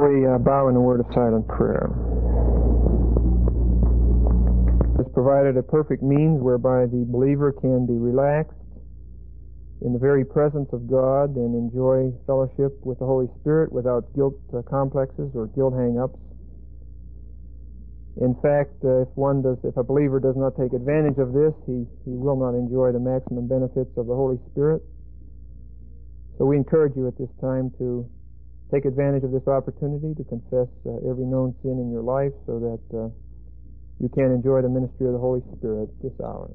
we bow in a word of silent prayer? Has provided a perfect means whereby the believer can be relaxed in the very presence of God and enjoy fellowship with the Holy Spirit without guilt complexes or guilt hang-ups. In fact, if a believer does not take advantage of this, he will not enjoy the maximum benefits of the Holy Spirit. So we encourage you at this time to take advantage of this opportunity to confess every known sin in your life so that you can enjoy the ministry of the Holy Spirit this hour.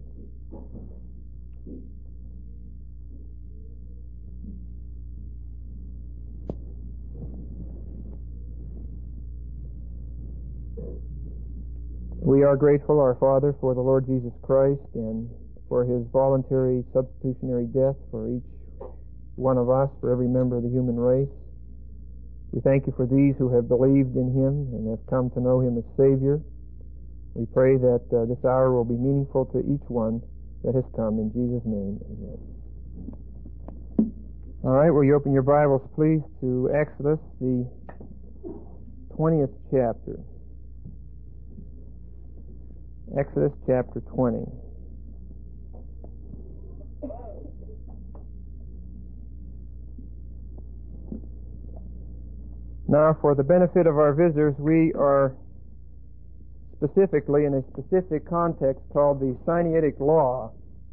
We are grateful, our Father, for the Lord Jesus Christ and for His voluntary substitutionary death for each one of us, for every member of the human race. We thank you for these who have believed in Him and have come to know Him as Savior. We pray that this hour will be meaningful to each one that has come. In Jesus' name, amen. All right, will you open your Bibles, please, to Exodus, the 20th chapter. Exodus chapter 20. Now, for the benefit of our visitors, we are specifically in a specific context called the Sinaitic Law.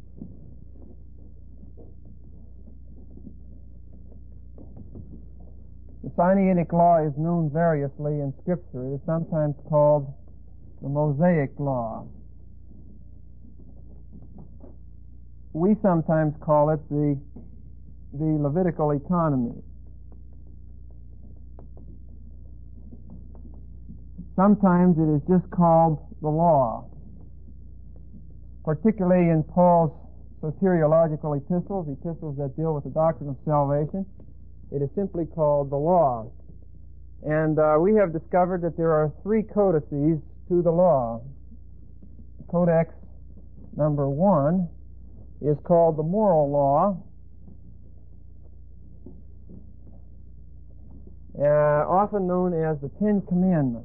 The Sinaitic Law is known variously in Scripture. It is sometimes called the Mosaic Law. We sometimes call it the Levitical economy. Sometimes it is just called the law. Particularly in Paul's soteriological epistles that deal with the doctrine of salvation, it is simply called the law. And we have discovered that there are three codices to the law. Codex number 1 is called the moral law, often known as the Ten Commandments.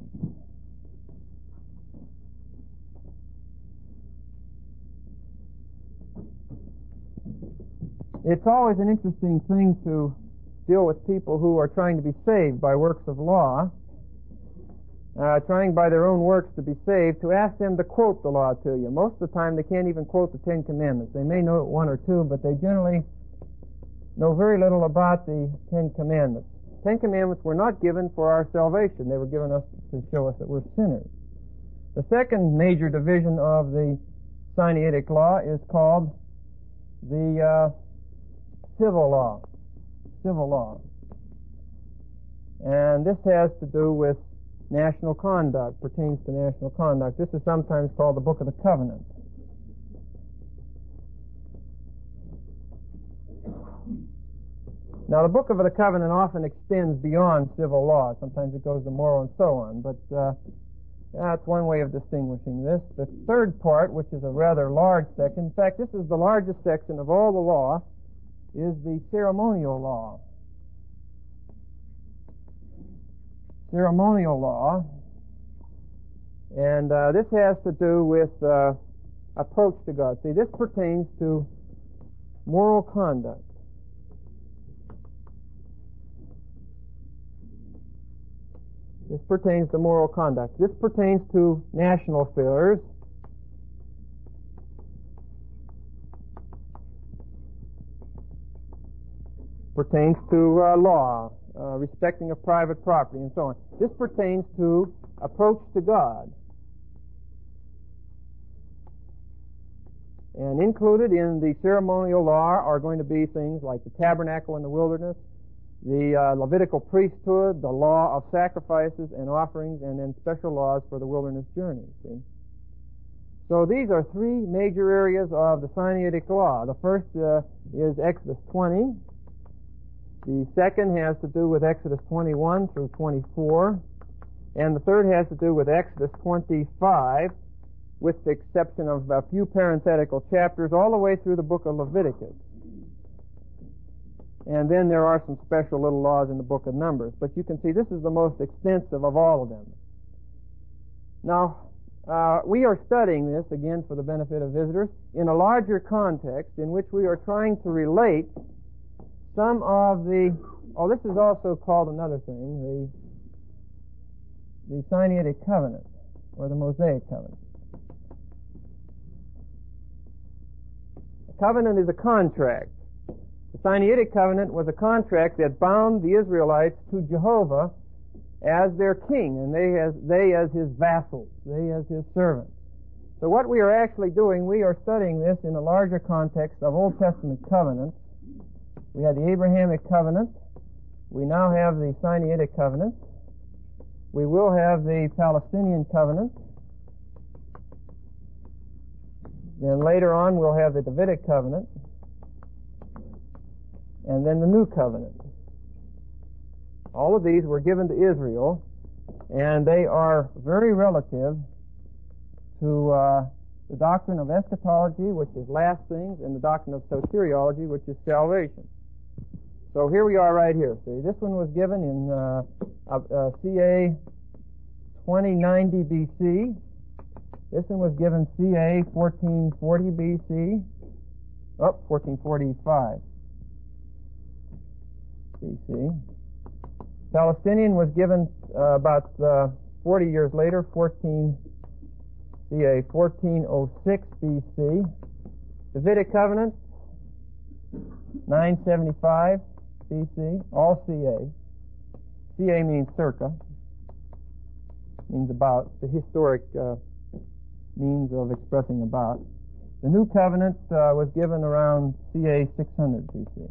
It's always an interesting thing to deal with people who are trying to be saved by works of law, trying by their own works to be saved, to ask them to quote the law to you. Most of the time they can't even quote the Ten Commandments. They may know one or two, but they generally know very little about the Ten Commandments. Ten Commandments were not given for our salvation. They were given us to show us that we're sinners. The second major division of the Sinaitic Law is called the civil law. Civil law. And this has to do with national conduct, pertains to national conduct. This is sometimes called the Book of the Covenant. Now, the Book of the Covenant often extends beyond civil law. Sometimes it goes to moral and so on, but that's one way of distinguishing this. The third part, which is a rather large section, in fact, this is the largest section of all the law, is the ceremonial law. Ceremonial law, and this has to do with approach to God. See, this pertains to moral conduct. This pertains to moral conduct. This pertains to national affairs. Pertains to law, respecting of private property, and so on. This pertains to approach to God. And included in the ceremonial law are going to be things like the tabernacle in the wilderness, the Levitical priesthood, the law of sacrifices and offerings, and then special laws for the wilderness journey. See? So these are three major areas of the Sinaitic Law. The first is Exodus 20. The second has to do with Exodus 21 through 24. And the third has to do with Exodus 25, with the exception of a few parenthetical chapters, all the way through the book of Leviticus. And then there are some special little laws in the book of Numbers. But you can see this is the most extensive of all of them. Now, we are studying this, again, for the benefit of visitors, in a larger context in which we are trying to relate some of the... Oh, this is also called another thing, the Sinaitic Covenant, or the Mosaic Covenant. A covenant is a contract. The Sinaitic Covenant was a contract that bound the Israelites to Jehovah as their king, and they as his vassals, they as his servants. So what we are actually doing, we are studying this in a larger context of Old Testament covenants. We had the Abrahamic covenant. We now have the Sinaitic covenant. We will have the Palestinian covenant. Then later on we'll have the Davidic covenant. And then the New Covenant. All of these were given to Israel, and they are very relative to the doctrine of eschatology, which is last things, and the doctrine of soteriology, which is salvation. So here we are right here. See, this one was given in CA 2090 BC. This one was given CA 1440 BC. 1445 BC. Palestinian was given about 40 years later, CA 1406 BC. Davidic Covenant, 975 BC, all CA. CA means circa, means about, the historic means of expressing about. The New Covenant was given around CA 600 BC.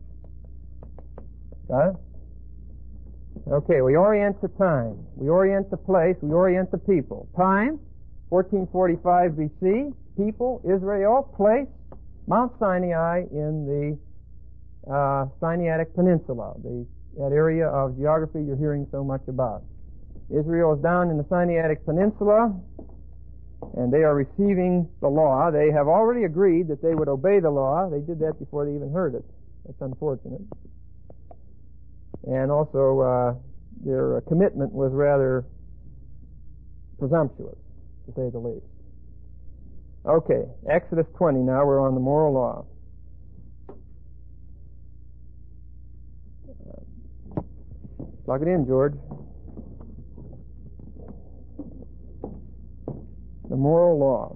Got it? Okay, we orient the time, we orient the place, we orient the people. Time, 1445 BC, people, Israel, place, Mount Sinai in the Sinaitic Peninsula, that area of geography you're hearing so much about. Israel is down in the Sinaitic Peninsula, and they are receiving the law. They have already agreed that they would obey the law. They did that before they even heard it. That's unfortunate. And also, their commitment was rather presumptuous, to say the least. Okay, Exodus 20 now, we're on the moral law. Plug it in, George. The moral law.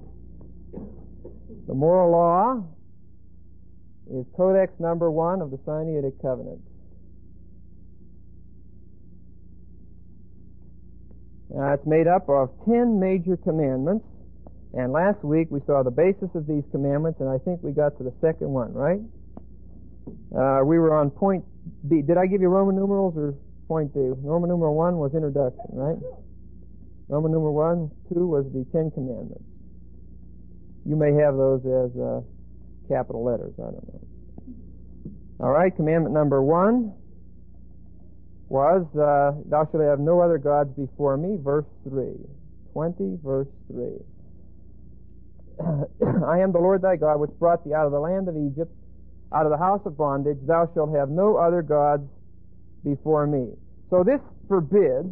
The moral law is Codex number 1 of the Sinaitic Covenant. It's made up of 10 major commandments, and last week we saw the basis of these commandments, and I think we got to the second one, right? We were on point B. Did I give you Roman numerals or point B? Roman numeral 1 was introduction, right? Roman numeral 1, 2 was the 10 commandments. You may have those as capital letters, I don't know. All right, commandment number 1 was, thou shalt have no other gods before me, verse 3. 20, verse 3. I am the Lord thy God, which brought thee out of the land of Egypt, out of the house of bondage. Thou shalt have no other gods before me. So this forbids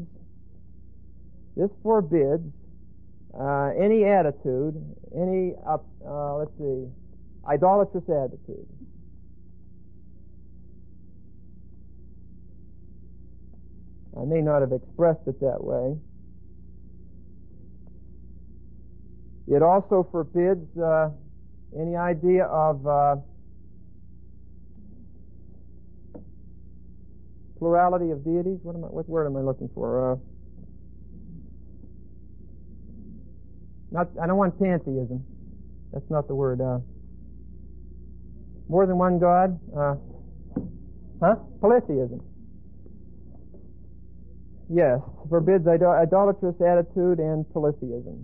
any attitude, any, idolatrous attitude. I may not have expressed it that way. It also forbids any idea of plurality of deities. What word am I looking for? I don't want pantheism. That's not the word. More than one God. Polytheism. Yes, forbids idolatrous attitude and polytheism.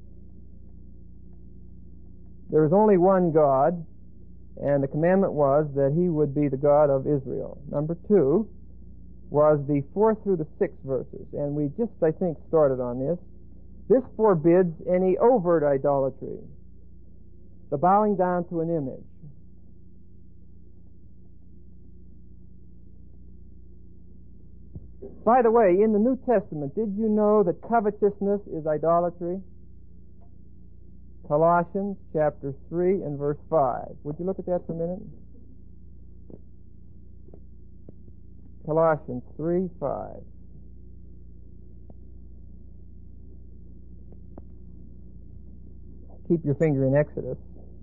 There is only one God, and the commandment was that he would be the God of Israel. Number 2 was the 4th through the 6th verses, and we just, I think, started on this. This forbids any overt idolatry, the bowing down to an image. By the way, in the New Testament, did you know that covetousness is idolatry? Colossians chapter 3 and verse 5. Would you look at that for a minute? Colossians 3:5. Keep your finger in Exodus.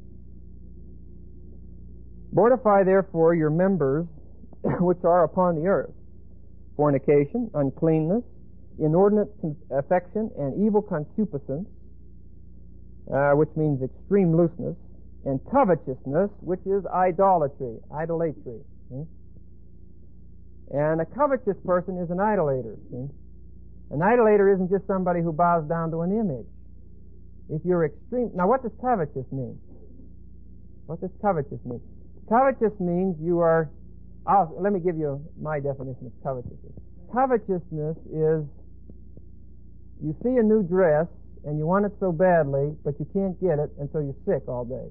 Mortify therefore your members which are upon the earth: fornication, uncleanness, inordinate affection, and evil concupiscence, which means extreme looseness, and covetousness, which is idolatry. See? And a covetous person is an idolater. See? An idolater isn't just somebody who bows down to an image. If you're extreme... Now, what does covetous mean? What does covetous mean? Covetous means you are... let me give you my definition of covetousness. Covetousness is you see a new dress and you want it so badly, but you can't get it, and so you're sick all day.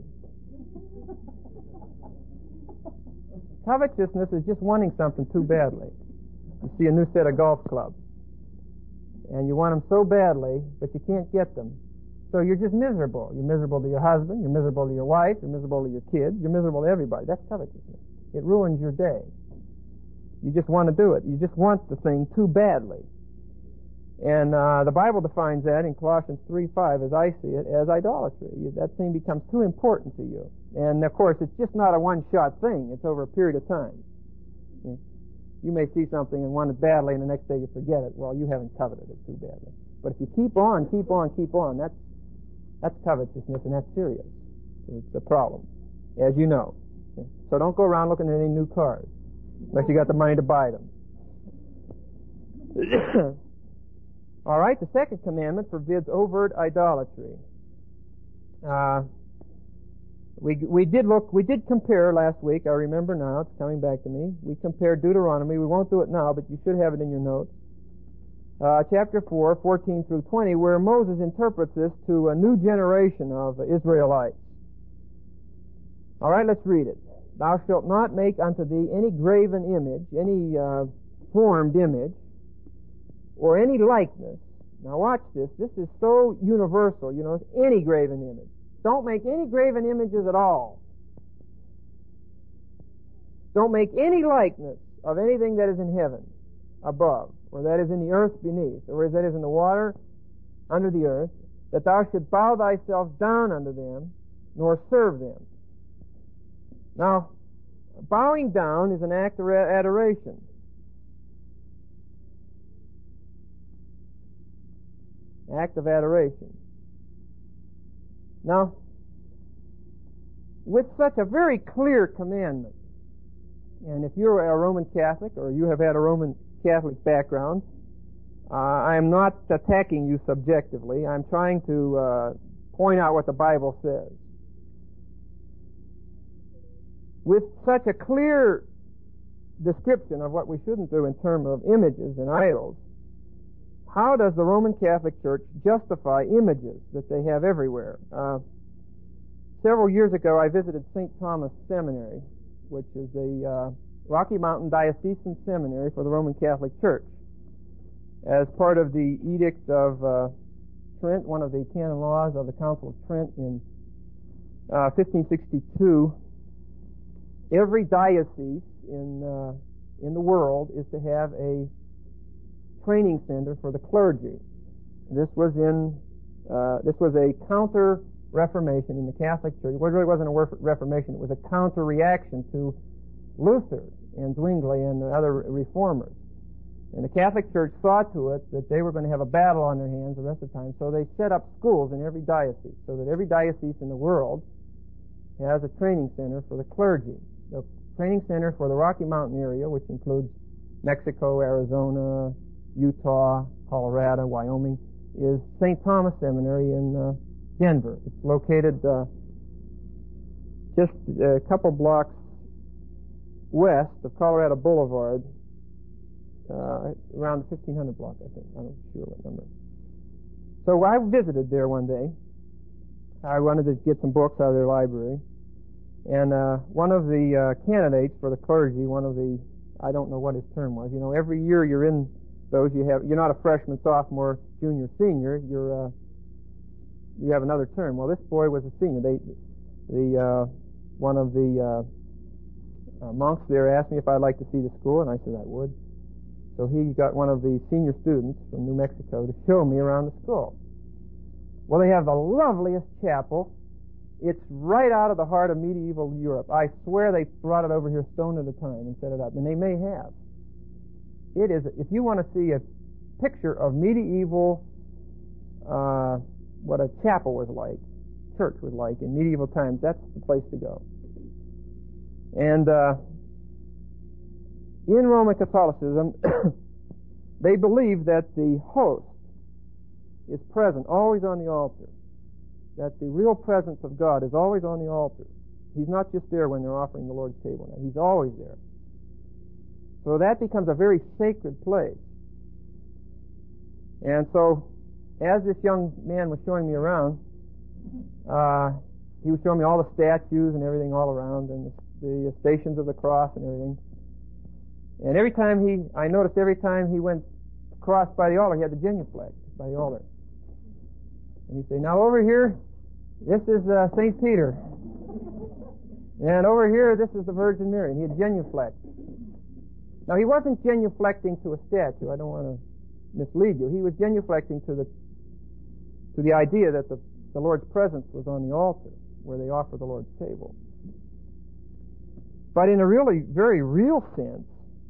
Covetousness is just wanting something too badly. You see a new set of golf clubs, and you want them so badly, but you can't get them. So you're just miserable. You're miserable to your husband, you're miserable to your wife, you're miserable to your kids, you're miserable to everybody. That's covetousness. It ruins your day. You just want to do it. You just want the thing too badly. And the Bible defines that in Colossians 3:5, as I see it, as idolatry. That thing becomes too important to you. And, of course, it's just not a one-shot thing. It's over a period of time. You may see something and want it badly, and the next day you forget it. Well, you haven't coveted it too badly. But if you keep on, that's covetousness, and that's serious. It's a problem, as you know. So don't go around looking at any new cars unless you got the money to buy them. All right, the second commandment forbids overt idolatry. We did compare last week. I remember now; it's coming back to me. We compared Deuteronomy. We won't do it now, but you should have it in your notes. Chapter 4, 14 through 20, where Moses interprets this to a new generation of Israelites. All right, let's read it. Thou shalt not make unto thee any graven image, any formed image, or any likeness. Now watch this. This is so universal, it's any graven image. Don't make any graven images at all. Don't make any likeness of anything that is in heaven above, or that is in the earth beneath, or that is in the water under the earth, that thou should bow thyself down unto them, nor serve them. Now, bowing down is an act of adoration. Act of adoration. Now, with such a very clear commandment, and if you're a Roman Catholic or you have had a Roman Catholic background, I am not attacking you subjectively. I'm trying to point out what the Bible says. With such a clear description of what we shouldn't do in terms of images and idols, how does the Roman Catholic Church justify images that they have everywhere? Several years ago, I visited St. Thomas Seminary, which is a Rocky Mountain Diocesan Seminary for the Roman Catholic Church. As part of the Edict of Trent, one of the canon laws of the Council of Trent in 1562, every diocese in the world is to have a training center for the clergy. This was a counter Reformation in the Catholic Church. It really wasn't a Reformation; it was a counter reaction to Luther and Zwingli and the other reformers. And the Catholic Church saw to it that they were going to have a battle on their hands the rest of the time, so they set up schools in every diocese, so that every diocese in the world has a training center for the clergy. The training center for the Rocky Mountain area, which includes Mexico, Arizona, Utah, Colorado, Wyoming, is St. Thomas Seminary in Denver. It's located just a couple blocks west of Colorado Boulevard, around the 1500 block, I think. I'm not sure what number. So I visited there one day. I wanted to get some books out of their library. And one of the candidates for the clergy, I don't know what his term was. Every year you're in those you're not a freshman, sophomore, junior, senior. You have another term. Well, this boy was a senior. One of the monks there asked me if I'd like to see the school, and I said I would. So he got one of the senior students from New Mexico to show me around the school. Well, they have the loveliest chapel. It's right out of the heart of medieval Europe. I swear they brought it over here stone at a time and set it up, and they may have. It is, if you want to see a picture of medieval, what a chapel was like, church was like in medieval times, that's the place to go. And in Roman Catholicism, they believe that the host is present, always on the altar. That the real presence of God is always on the altar. He's not just there when they're offering the Lord's table. Now, He's always there. So that becomes a very sacred place. And so, as this young man was showing me around, he was showing me all the statues and everything all around, and the stations of the cross and everything. And I noticed every time he went across by the altar, he had the genuflect by the altar. And he'd say, now over here, this is St. Peter. And over here, this is the Virgin Mary. And he'd genuflect. Now, he wasn't genuflecting to a statue. I don't want to mislead you. He was genuflecting to the idea that the Lord's presence was on the altar, where they offer the Lord's table. But in a really, very real sense,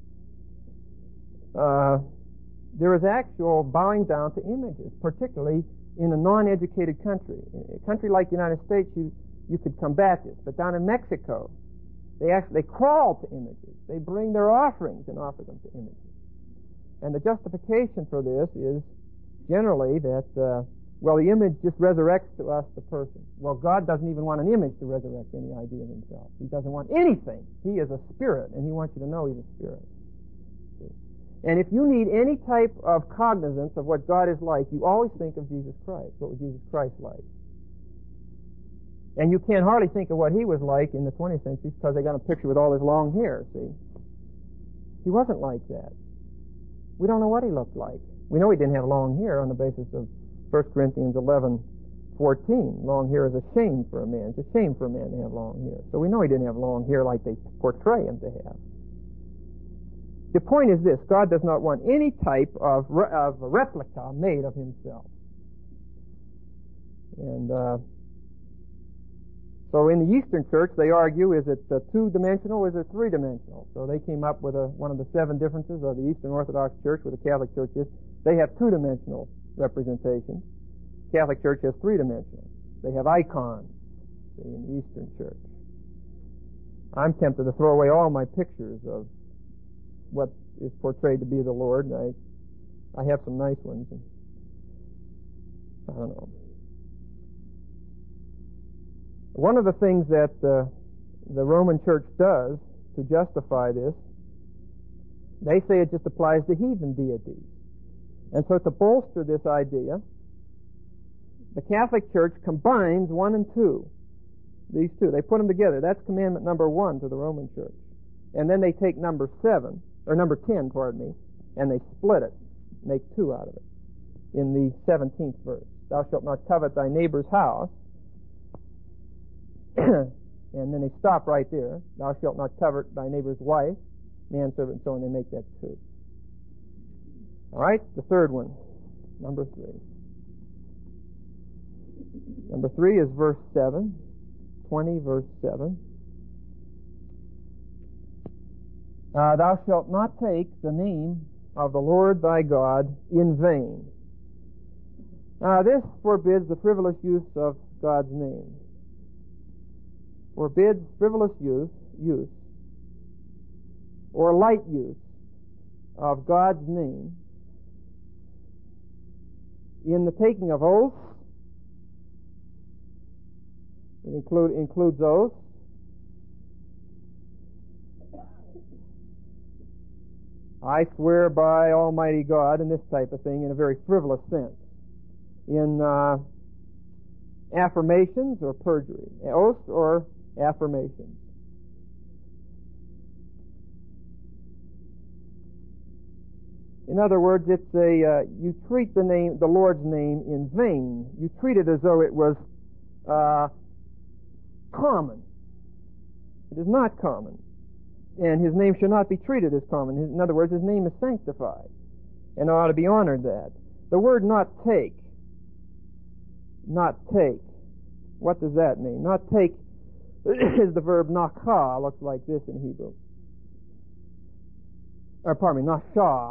there is actual bowing down to images, particularly in a non-educated country. In a country like the United States, you could combat this. But down in Mexico, they crawl to images. They bring their offerings and offer them to images. And the justification for this is generally that, the image just resurrects to us the person. Well, God doesn't even want an image to resurrect any idea of Himself. He doesn't want anything. He is a spirit, and He wants you to know He's a spirit. And if you need any type of cognizance of what God is like, you always think of Jesus Christ. What was Jesus Christ like? And you can't hardly think of what He was like in the 20th century because they got a picture with all His long hair, see? He wasn't like that. We don't know what He looked like. We know He didn't have long hair on the basis of 1 Corinthians 11:14. Long hair is a shame for a man. It's a shame for a man to have long hair. So we know He didn't have long hair like they portray Him to have. The point is this: God does not want any type of replica made of Himself. And so in the Eastern Church, they argue, is it two-dimensional or is it three-dimensional? So they came up with one of the 7 differences of the Eastern Orthodox Church with the Catholic Church is they have two-dimensional representation. The Catholic Church has three-dimensional. They have icons in the Eastern Church. I'm tempted to throw away all my pictures of what is portrayed to be the Lord, and I have some nice ones. And I don't know. One of the things that the Roman Church does to justify this, they say it just applies to heathen deities. And so to bolster this idea, the Catholic Church combines 1 and 2. These two. They put them together. That's commandment number 1 to the Roman Church. And then they take number 10, and they split it, make 2 out of it, in the 17th verse. Thou shalt not covet thy neighbor's house. And then they stop right there. Thou shalt not covet thy neighbor's wife, manservant, and so on. They make that 2. All right, the third one, number 3. Number 3 is verse 7, 20, verse 7. Thou shalt not take the name of the Lord thy God in vain. This forbids the frivolous use of God's name. Forbids frivolous use or light use of God's name in the taking of oaths. It includes oaths. I swear by Almighty God, and this type of thing in a very frivolous sense. In affirmations or perjury. Oaths or affirmations. In other words, it's you treat the Lord's name in vain. You treat it as though it was common. It is not common. And His name should not be treated as common. In other words, His name is sanctified and ought to be honored that. The word not take. What does that mean? Not take is the verb nakah, looks like this in Hebrew. Nashah.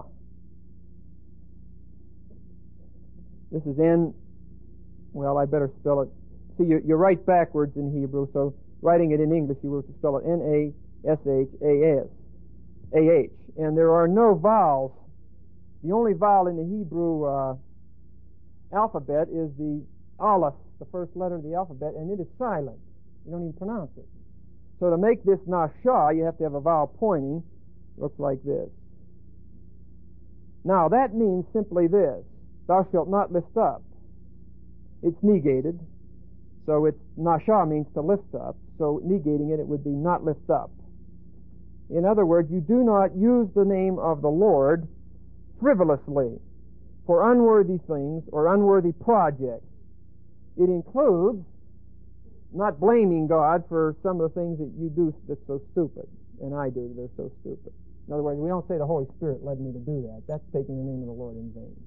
This is I better spell it. See, you write backwards in Hebrew, so writing it in English, you have to spell it N-A-S-H-A-S. A-H. And there are no vowels. The only vowel in the Hebrew alphabet is the aleph, the first letter of the alphabet, and it is silent. You don't even pronounce it. So to make this nashah, you have to have a vowel pointing. Looks like this. Now, that means simply this. Thou shalt not lift up. It's negated. So it's nashah means to lift up. So negating it, it would be not lift up. In other words, you do not use the name of the Lord frivolously for unworthy things or unworthy projects. It includes not blaming God for some of the things that you do that's so stupid, and I do that are so stupid. In other words, we don't say the Holy Spirit led me to do that. That's taking the name of the Lord in vain.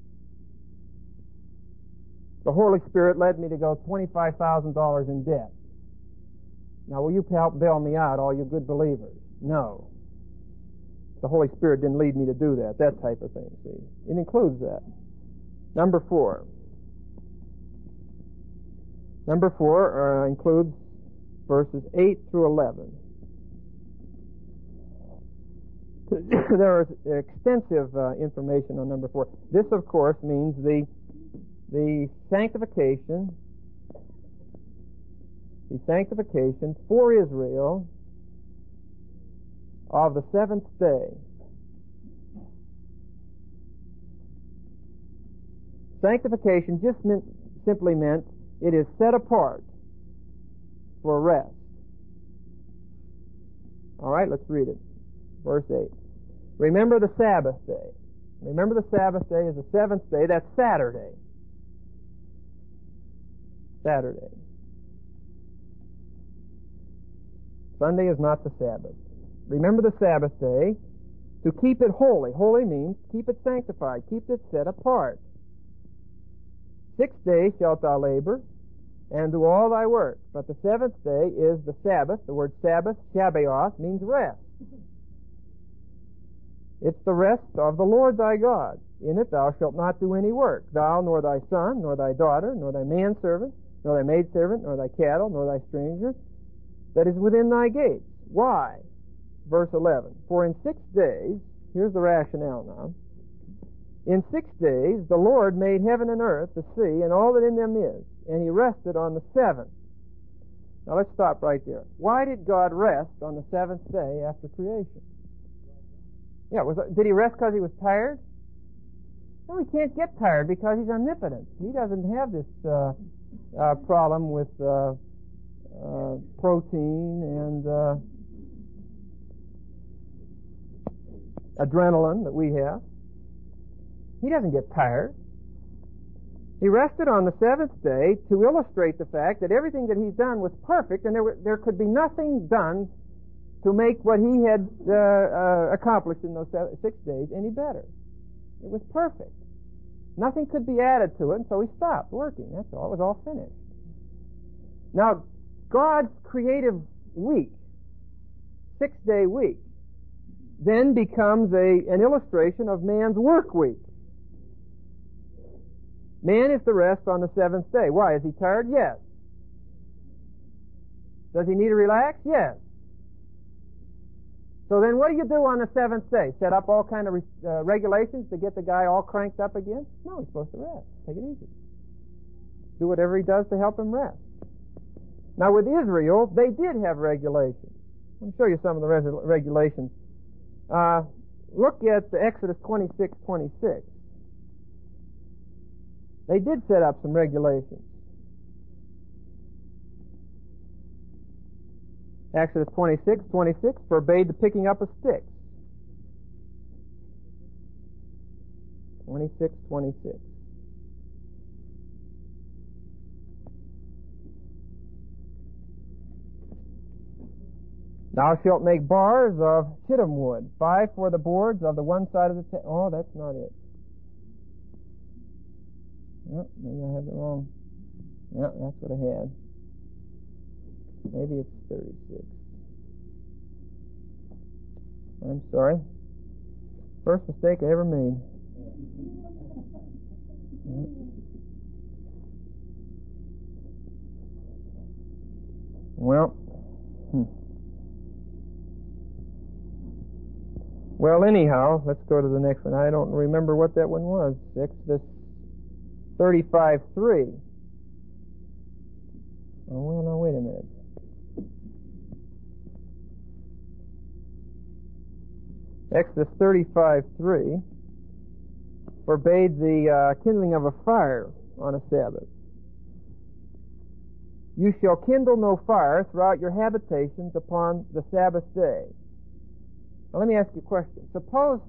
The Holy Spirit led me to go $25,000 in debt. Now, will you help bail me out, all you good believers? No. The Holy Spirit didn't lead me to do that type of thing, see. It includes that. Number 4. Number 4 includes verses 8 through 11. There is extensive information on number 4. This, of course, means the sanctification for Israel of the seventh day. Sanctification just simply meant it is set apart for rest. All right, let's read it. Verse 8. Remember the Sabbath day. Remember the Sabbath day is the seventh day. That's Saturday. Saturday. Sunday is not the Sabbath. Remember the Sabbath day to keep it holy. Holy means keep it sanctified, keep it set apart. 6 days shalt thou labor and do all thy work. But the seventh day is the Sabbath. The word Sabbath, Shabbath, means rest. It's the rest of the Lord thy God. In it thou shalt not do any work, thou, nor thy son, nor thy daughter, nor thy manservant, nor thy maidservant, nor thy cattle, nor thy stranger that is within thy gates. Why? Verse 11. For in 6 days, here's the rationale now, in 6 days the Lord made heaven and earth, the sea, and all that in them is, and He rested on the seventh. Now let's stop right there. Why did God rest on the seventh day after creation? Yeah, did He rest because He was tired? No, He can't get tired because He's omnipotent. He doesn't have this problem with protein and adrenaline that we have. He doesn't get tired. He rested on the seventh day to illustrate the fact that everything that He's done was perfect, and there could be nothing done to make what He had accomplished in those 6 days any better. It was perfect. Nothing could be added to it, and so He stopped working. That's all. It was all finished. Now, God's creative week, 6-day week, then becomes an illustration of man's work week. Man is to rest on the seventh day. Why? Is he tired? Yes. Does he need to relax? Yes. So then what do you do on the seventh day? Set up all kind of regulations to get the guy all cranked up again? No, he's supposed to rest. Take it easy. Do whatever he does to help him rest. Now with Israel, they did have regulations. Let me show you some of the regulations. Look at Exodus 26:26. They did set up some regulations. Exodus 26:26 forbade the picking up of sticks. 26:26. Thou shalt make bars of shittim wood, 5 for the boards of the one side of the tent. Oh, that's not it. Oh, maybe I have it wrong. Yeah, that's what I had. Maybe it's 36. I'm sorry. First mistake I ever made. Well, Well, anyhow, let's go to the next one. I don't remember what that one was. Exodus 35:3. Oh, well, now, wait a minute. Exodus 35:3 forbade the kindling of a fire on a Sabbath. You shall kindle no fire throughout your habitations upon the Sabbath day. Now, let me ask you a question. Suppose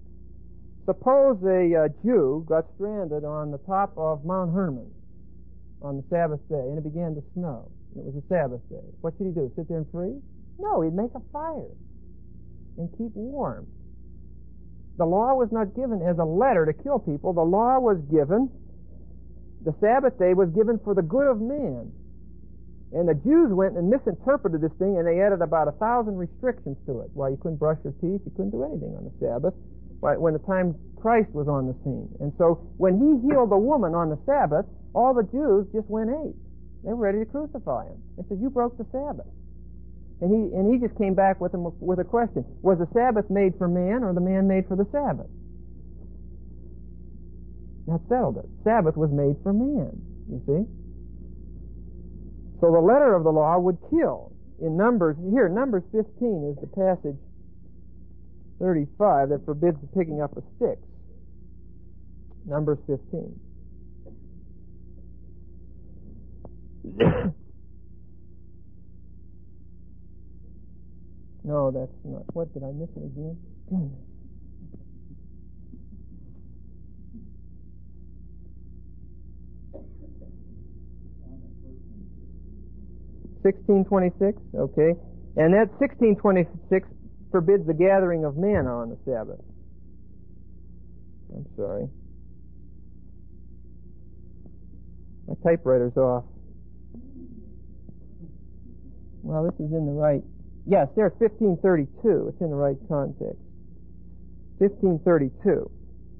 a Jew got stranded on the top of Mount Hermon on the Sabbath day, and it began to snow. It was a Sabbath day. What should he do? Sit there and freeze? No, he'd make a fire and keep warm. The law was not given as a letter to kill people. The law was given, the Sabbath day was given for the good of man. And the Jews went and misinterpreted this thing, and they added about 1,000 restrictions to it. Why, you couldn't brush your teeth, you couldn't do anything on the Sabbath, when the time Christ was on the scene. And so, when he healed the woman on the Sabbath, all the Jews just went ape. They were ready to crucify him. They said, you broke the Sabbath. And he just came back with a question. Was the Sabbath made for man, or the man made for the Sabbath? That settled it. Sabbath was made for man, you see. So the letter of the law would kill. In Numbers 15 is the passage 35 that forbids the picking up of sticks. Numbers 15. No, that's not. What, did I miss it again? Goodness. (1626), okay. And that 1626 forbids the gathering of men on the Sabbath. I'm sorry. My typewriter's off. Well, this is in the right. Yes, there's 1532. It's in the right context. 1532.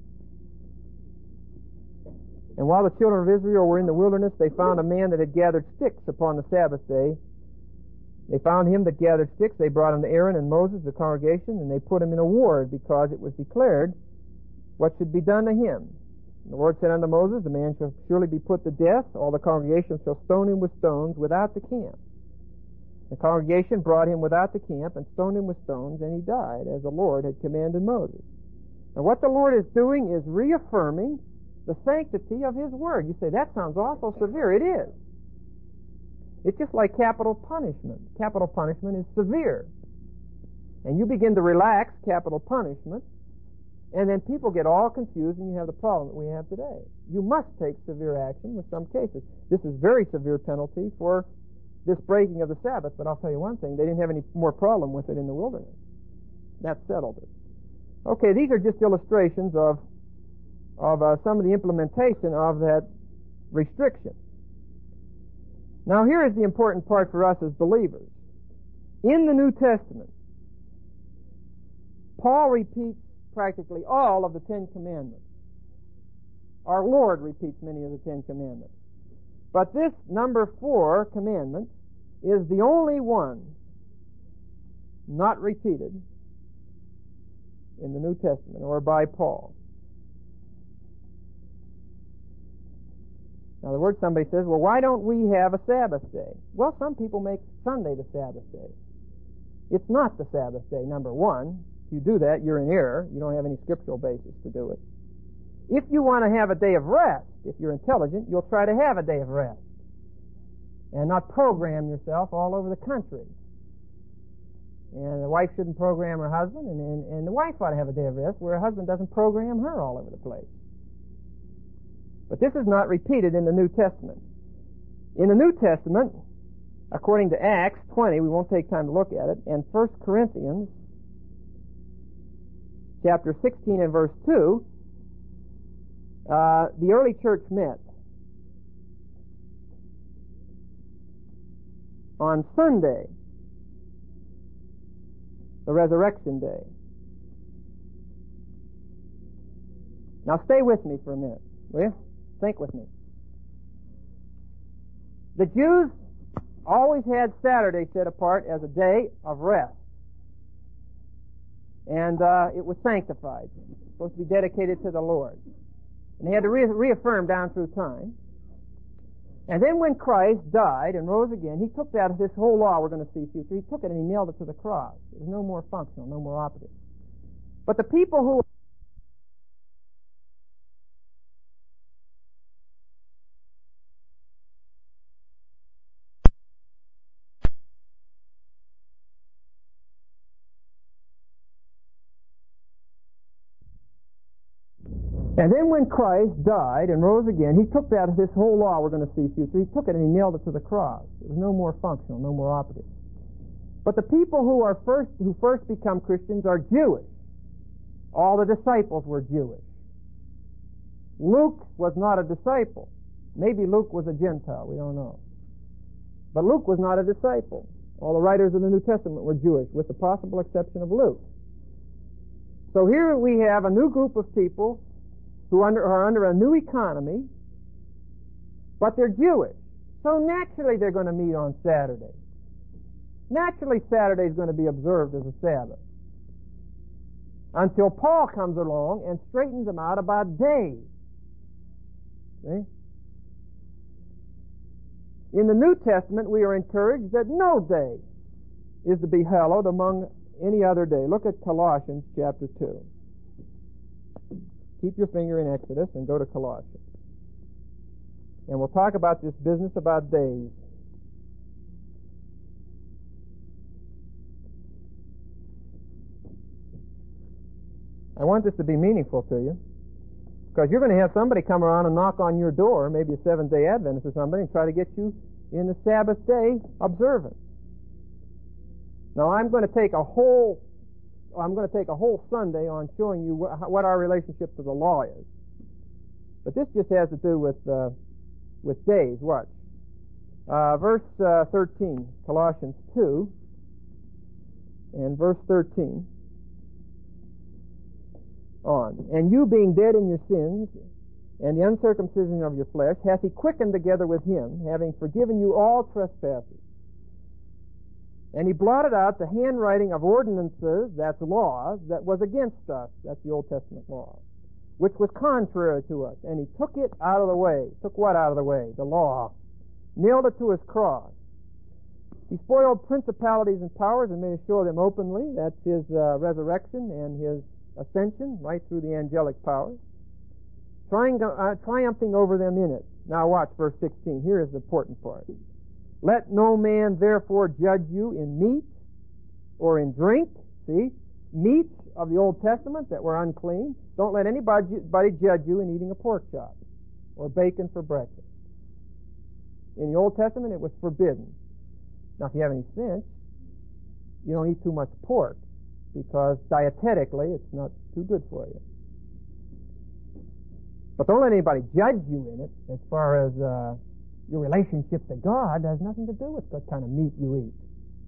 And while the children of Israel were in the wilderness, they found a man that had gathered sticks upon the Sabbath day. They found him that gathered sticks. They brought him to Aaron and Moses, the congregation, and they put him in a ward because it was declared what should be done to him. And the Lord said unto Moses, the man shall surely be put to death. All the congregation shall stone him with stones without the camp. The congregation brought him without the camp and stoned him with stones, and he died, as the Lord had commanded Moses. And what the Lord is doing is reaffirming the sanctity of His Word. You say, that sounds awful severe. It is. It's just like capital punishment. Capital punishment is severe. And you begin to relax capital punishment, and then people get all confused, and you have the problem that we have today. You must take severe action in some cases. This is very severe penalty for this breaking of the Sabbath, but I'll tell you one thing, they didn't have any more problem with it in the wilderness. That settled it. Okay, these are just illustrations of some of the implementation of that restriction. Now here is the important part for us as believers. In the New Testament, Paul repeats practically all of the Ten Commandments. Our Lord repeats many of the Ten Commandments. But this number 4 commandment is the only one not repeated in the New Testament or by Paul. Now, the word somebody says, well, why don't we have a Sabbath day? Well, some people make Sunday the Sabbath day. It's not the Sabbath day, number 1. If you do that, you're in error. You don't have any scriptural basis to do it. If you want to have a day of rest, if you're intelligent, you'll try to have a day of rest and not program yourself all over the country. And the wife shouldn't program her husband, and the wife ought to have a day of rest where her husband doesn't program her all over the place. But this is not repeated in the New Testament. In the New Testament, according to Acts 20, we won't take time to look at it, and 1 Corinthians chapter 16 and verse 2, the early church met on Sunday, the resurrection day. Now stay with me for a minute, will you? Think with me. The Jews always had Saturday set apart as a day of rest. And it was sanctified. It was supposed to be dedicated to the Lord. And they had to reaffirm down through time. And then when Christ died and rose again, he took that, this whole law we're going to see future, he took it and he nailed it to the cross. It was no more functional, no more operative. But the people who And then when Christ died and rose again, he took that, this whole law we're going to see future, he took it and he nailed it to the cross. It was no more functional, no more operative. But the people who first become Christians are Jewish. All the disciples were Jewish. Luke was not a disciple. Maybe Luke was a Gentile, we don't know. But Luke was not a disciple. All the writers of the New Testament were Jewish, with the possible exception of Luke. So here we have a new group of people who are under a new economy, but they're Jewish. So naturally they're going to meet on Saturday. Naturally Saturday is going to be observed as a Sabbath. Until Paul comes along and straightens them out about days. See? In the New Testament we are encouraged that no day is to be hallowed among any other day. Look at Colossians chapter 2. Keep your finger in Exodus and go to Colossians. And we'll talk about this business about days. I want this to be meaningful to you, because you're going to have somebody come around and knock on your door, maybe a Seventh-day Adventist or somebody, and try to get you in the Sabbath day observance. Now I'm going to take a whole Sunday on showing you what our relationship to the law is. But this just has to do with days. Watch. Verse 13, Colossians 2, and verse 13 on. And you being dead in your sins, and the uncircumcision of your flesh, hath he quickened together with him, having forgiven you all trespasses. And he blotted out the handwriting of ordinances, that's laws, that was against us, that's the Old Testament law, which was contrary to us. And he took it out of the way. Took what out of the way? The law. Nailed it to his cross. He spoiled principalities and powers and made us show them openly. That's his resurrection and his ascension, right through the angelic powers. Triumphing over them in it. Now watch verse 16. Here is the important part. Let no man therefore judge you in meat or in drink. See? Meats of the Old Testament that were unclean. Don't let anybody judge you in eating a pork chop or bacon for breakfast. In the Old Testament it was forbidden. Now if you have any sense, you don't eat too much pork, because dietetically it's not too good for you. But don't let anybody judge you in it as far as your relationship to God has nothing to do with what kind of meat you eat.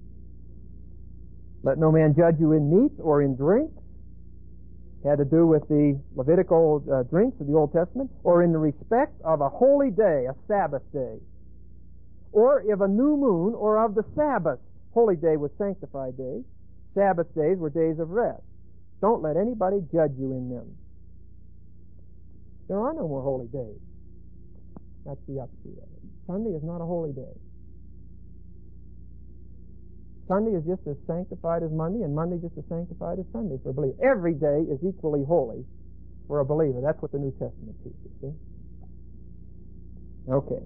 Let no man judge you in meat or in drink. Had to do with the Levitical drinks of the Old Testament, or in the respect of a holy day, a Sabbath day, or of a new moon, or of the Sabbath. Holy day was sanctified day. Sabbath days were days of rest. Don't let anybody judge you in them. There are no more holy days. That's the upshot of it. Sunday is not a holy day. Sunday is just as sanctified as Monday, and Monday just as sanctified as Sunday for a believer. Every day is equally holy for a believer. That's what the New Testament teaches, see? Okay.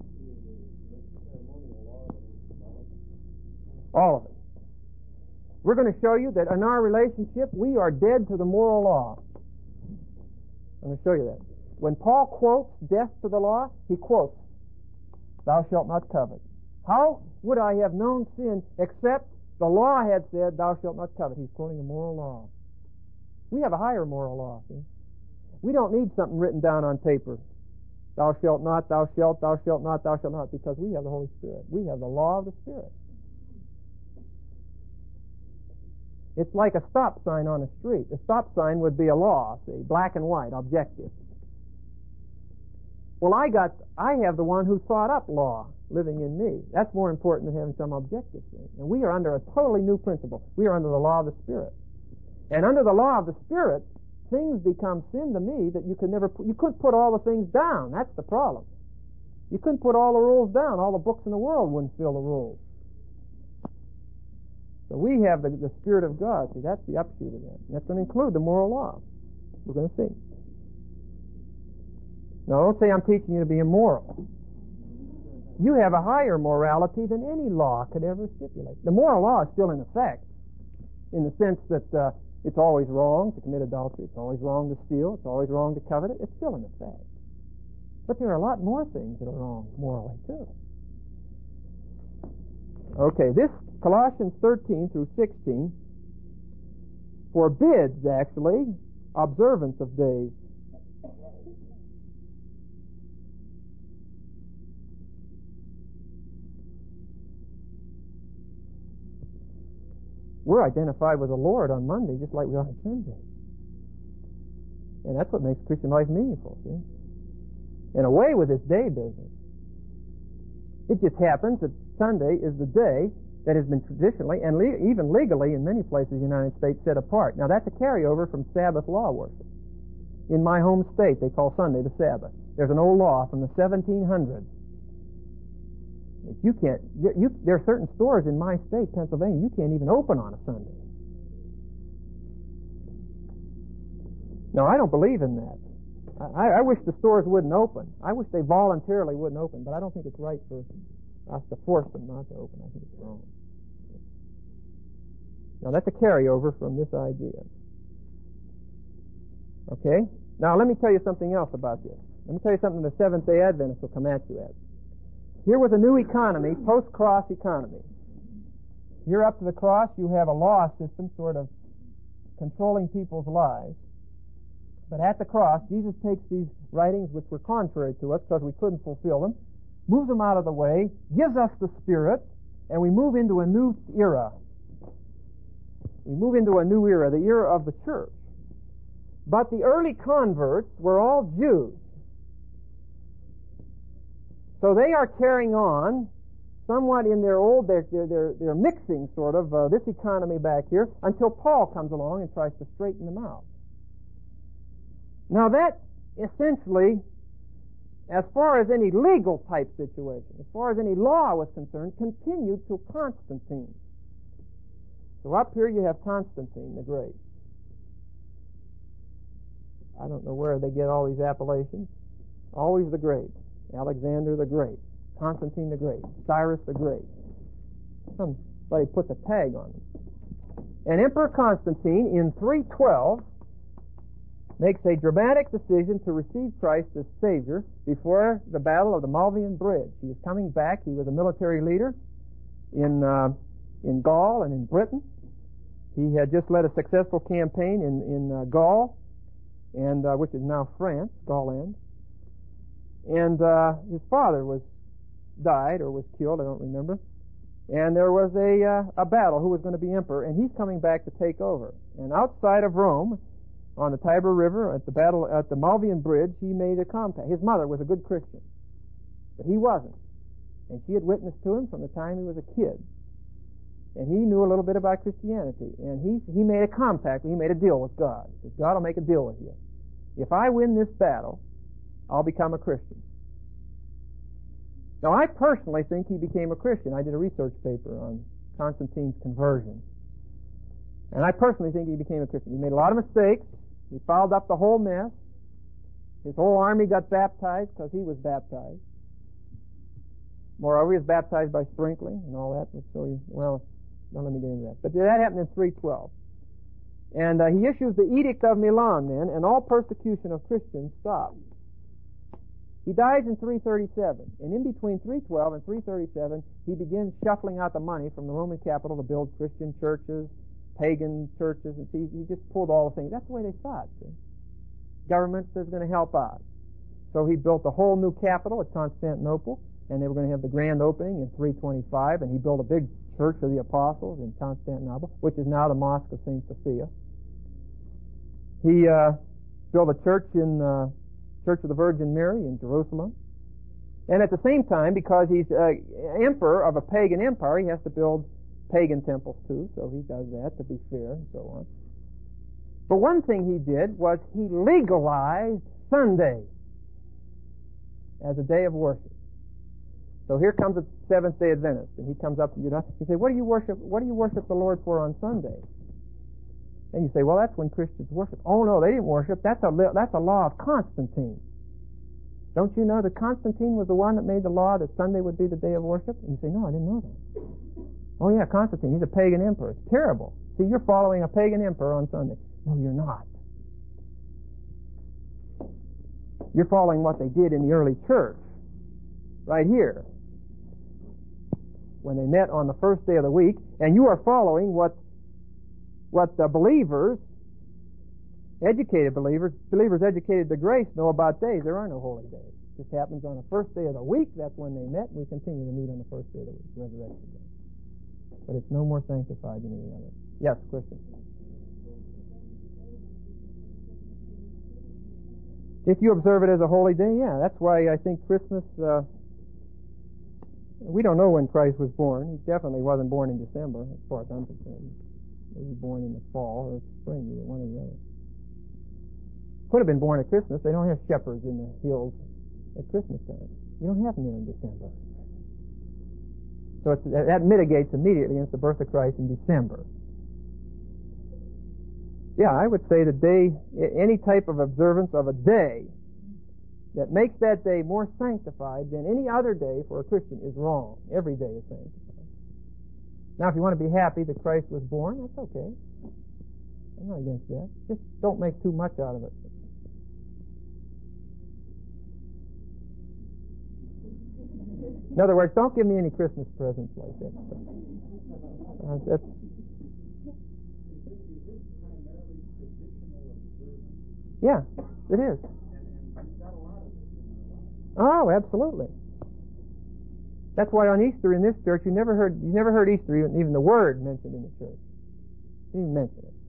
All of it. We're going to show you that in our relationship, we are dead to the moral law. I'm going to show you that. When Paul quotes death to the law, he quotes, "Thou shalt not covet." How would I have known sin except the law had said, "Thou shalt not covet"? He's quoting a moral law. We have a higher moral law, see? We don't need something written down on paper. Thou shalt not, thou shalt not, thou shalt not, because we have the Holy Spirit. We have the law of the Spirit. It's like a stop sign on a street. A stop sign would be a law, see, black and white, objective. Well, I have the one who thought up law living in me. That's more important than having some objective thing. And we are under a totally new principle. We are under the law of the Spirit. And under the law of the Spirit, things become sin to me that you couldn't put all the things down. That's the problem. You couldn't put all the rules down. All the books in the world wouldn't fill the rules. So we have the Spirit of God. See, that's the upshoot of that. And that's going to include the moral law. We're going to see. Now, don't say I'm teaching you to be immoral. You have a higher morality than any law could ever stipulate. The moral law is still in effect, in the sense that it's always wrong to commit adultery, it's always wrong to steal, it's always wrong to covet. It's still in effect. But there are a lot more things that are wrong morally, too. Okay, this Colossians 13 through 16 forbids, actually, observance of days. We're identified with the Lord on Monday just like we are on Sunday. And that's what makes Christian life meaningful, see? And away with this day business. It just happens that Sunday is the day that has been traditionally and even legally in many places in the United States set apart. Now that's a carryover from Sabbath law worship. In my home state, they call Sunday the Sabbath. There's an old law from the 1700s. You can't. There are certain stores in my state, Pennsylvania, you can't even open on a Sunday. No, I don't believe in that. I wish the stores wouldn't open. I wish they voluntarily wouldn't open, but I don't think it's right for us to force them not to open. I think it's wrong. Now that's a carryover from this idea. Okay? Now let me tell you something else about this. Let me tell you something the Seventh-day Adventists will come at you at. Here was a new economy, post-cross economy. Here up to the cross, you have a law system sort of controlling people's lives. But at the cross, Jesus takes these writings which were contrary to us because we couldn't fulfill them, moves them out of the way, gives us the Spirit, and we move into a new era. We move into a new era, the era of the church. But the early converts were all Jews. So they are carrying on somewhat in their old, they're mixing sort of this economy back here until Paul comes along and tries to straighten them out. Now that essentially, as far as any legal type situation, as far as any law was concerned, continued till Constantine. So up here you have Constantine the Great. I don't know where they get all these appellations. Always the Great. Alexander the Great, Constantine the Great, Cyrus the Great. Somebody put the tag on him. And Emperor Constantine, in 312, makes a dramatic decision to receive Christ as Savior before the Battle of the Malvian Bridge. He is coming back. He was a military leader in Gaul and in Britain. He had just led a successful campaign in Gaul, and which is now France, Gauland. And his father died or was killed, I don't remember. And there was a battle who was going to be emperor, and he's coming back to take over. And outside of Rome, on the Tiber River, at the Malvian Bridge, he made a compact. His mother was a good Christian, but he wasn't. And she had witnessed to him from the time he was a kid. And he knew a little bit about Christianity. And he made a compact, he made a deal with God. He said, God will make a deal with you. If I win this battle, I'll become a Christian. Now, I personally think he became a Christian. I did a research paper on Constantine's conversion. And I personally think he became a Christian. He made a lot of mistakes. He fouled up the whole mess. His whole army got baptized because he was baptized. Moreover, he was baptized by sprinkling and all that. Well, don't let me get into that. But that happened in 312. And he issues the Edict of Milan then, and all persecution of Christians stopped. He dies in 337, and in between 312 and 337, he begins shuffling out the money from the Roman capital to build Christian churches, pagan churches, and see, he just pulled all the things. That's the way they thought, see. Government is going to help out. So he built a whole new capital at Constantinople, and they were going to have the grand opening in 325, and he built a big church of the apostles in Constantinople, which is now the Mosque of St. Sophia. He built a church in Church of the Virgin Mary in Jerusalem. And at the same time, because he's emperor of a pagan empire, he has to build pagan temples too, so he does that to be fair and so on. But one thing he did was he legalized Sunday as a day of worship. So here comes a Seventh-day Adventist, and he comes up to you. He says, "What do you worship? What do you worship the Lord for on Sunday?" And you say, "Well, that's when Christians worship." "Oh no, they didn't worship. That's a law of Constantine. Don't you know that Constantine was the one that made the law that Sunday would be the day of worship?" And you say, "No, I didn't know that." "Oh yeah, Constantine. He's a pagan emperor. It's terrible. See, you're following a pagan emperor on Sunday." "No, you're not. You're following what they did in the early church, right here, when they met on the first day of the week, and you are following what the believers, educated believers educated to grace, know about days. There are no holy days. This happens on the first day of the week. That's when they met. We continue to meet on the first day of the week, Resurrection Day. But it's no more sanctified than any other. Yes, Christian. If you observe it as a holy day, yeah. That's why I think Christmas, we don't know when Christ was born. He definitely wasn't born in December, as far as I'm concerned. He was born in the fall or spring, either one or the other. Could have been born at Christmas. They don't have shepherds in the hills at Christmas time. You don't have them in December. So that mitigates immediately against the birth of Christ in December. Yeah, I would say the day, any type of observance of a day that makes that day more sanctified than any other day for a Christian is wrong. Every day is sanctified. Now, if you want to be happy that Christ was born, that's okay. I'm not against that. Just don't make too much out of it. In other words, don't give me any Christmas presents like that. That's yeah, it is. Oh, absolutely. That's why on Easter in this church you never heard Easter even the word mentioned in the church. You didn't mention it.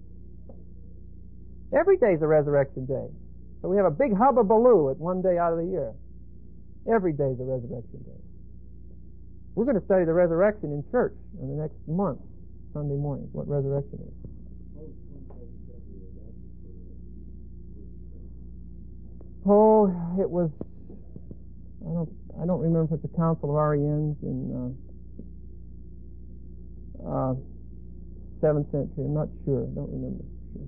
Every day is a resurrection day. So we have a big hubbubaloo at one day out of the year. Every day is a resurrection day. We're going to study the resurrection in church in the next month, Sunday mornings, what resurrection is. Oh, it was, I don't remember if it's the Council of Arians in 7th century. I'm not sure. I don't remember.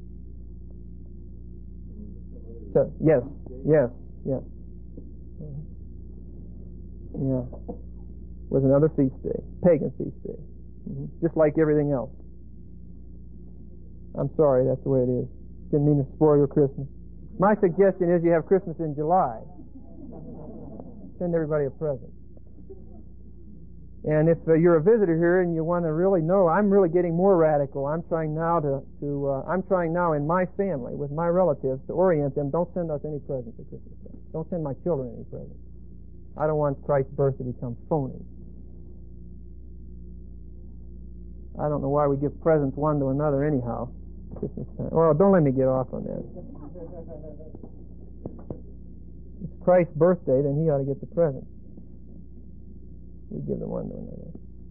So, yes. Yeah. It was another feast day, pagan feast day, just like everything else. I'm sorry, that's the way it is. Didn't mean to spoil your Christmas. My suggestion is you have Christmas in July. Send everybody a present. And if you're a visitor here and you want to really know, I'm really getting more radical. I'm trying now in my family with my relatives to orient them. Don't send us any presents at Christmas Day. Don't send my children any presents. I don't want Christ's birth to become phony. I don't know why we give presents one to another anyhow. Christmas time. Well, don't let me get off on that. It's Christ's birthday, then he ought to get the present. We give them one to another.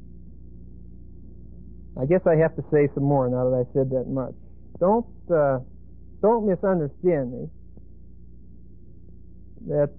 I guess I have to say some more now that I said that much. Don't misunderstand me. That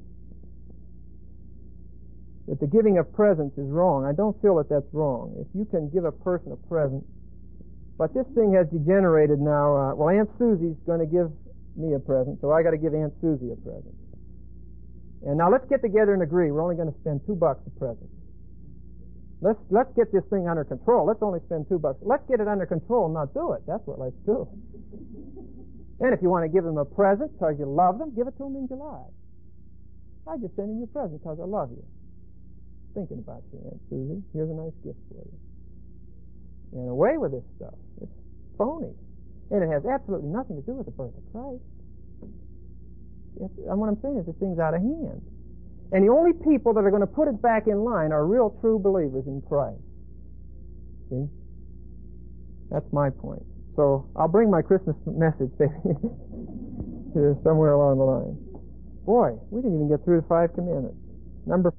the giving of presents is wrong. I don't feel that that's wrong. If you can give a person a present, but this thing has degenerated now. Well, Aunt Susie's going to give me a present, so I got to give Aunt Susie a present. And now let's get together and agree. We're only going to spend $2 a present. Let's get this thing under control. Let's only spend $2. Let's get it under control and not do it. That's what let's do. And if you want to give them a present because you love them, give it to them in July. I just sending you a present because I love you. Thinking about you, Aunt Susie. Here's a nice gift for you. And away with this stuff. It's phony. And it has absolutely nothing to do with the birth of Christ. What I'm saying is this thing's out of hand. And the only people that are going to put it back in line are real true believers in Christ. See? That's my point. So I'll bring my Christmas message here somewhere along the line. Boy, we didn't even get through the 5 commandments. Number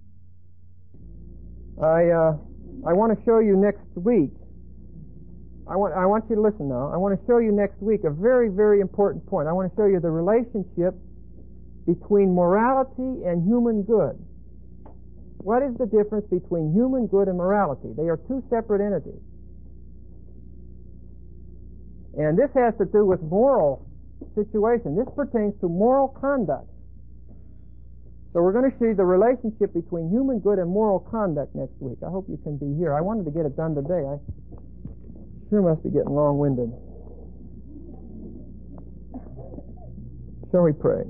5. I want to show you next week. I want you to listen now. I want to show you next week a very, very important point. I want to show you the relationship between morality and human good. What is the difference between human good and morality? They are two separate entities. And this has to do with moral situation. This pertains to moral conduct. So we're going to see the relationship between human good and moral conduct next week. I hope you can be here. I wanted to get it done today. I sure must be getting long-winded. Shall we pray?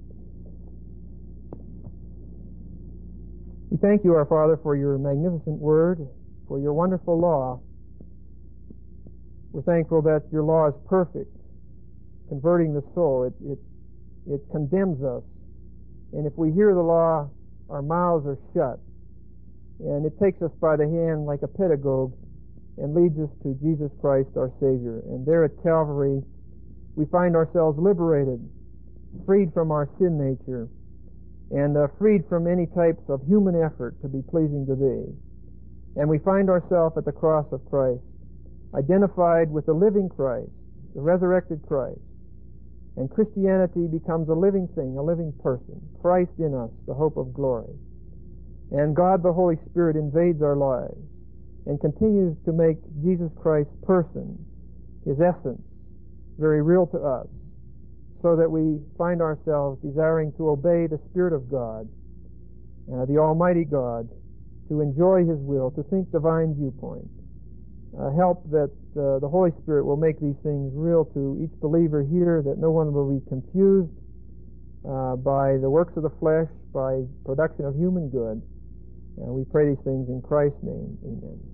We thank you, our Father, for your magnificent word, for your wonderful law. We're thankful that your law is perfect, converting the soul. It condemns us. And if we hear the law, our mouths are shut. And it takes us by the hand like a pedagogue and leads us to Jesus Christ, our Savior. And there at Calvary, we find ourselves liberated, freed from our sin nature, and freed from any types of human effort to be pleasing to Thee. And we find ourselves at the cross of Christ, identified with the living Christ, the resurrected Christ. And Christianity becomes a living thing, a living person. Christ in us, the hope of glory. And God the Holy Spirit invades our lives and continues to make Jesus Christ's person, His essence, very real to us, so that we find ourselves desiring to obey the Spirit of God, the Almighty God, to enjoy His will, to think divine viewpoints. Help that the Holy Spirit will make these things real to each believer here, that no one will be confused by the works of the flesh, by production of human good. We pray these things in Christ's name. Amen.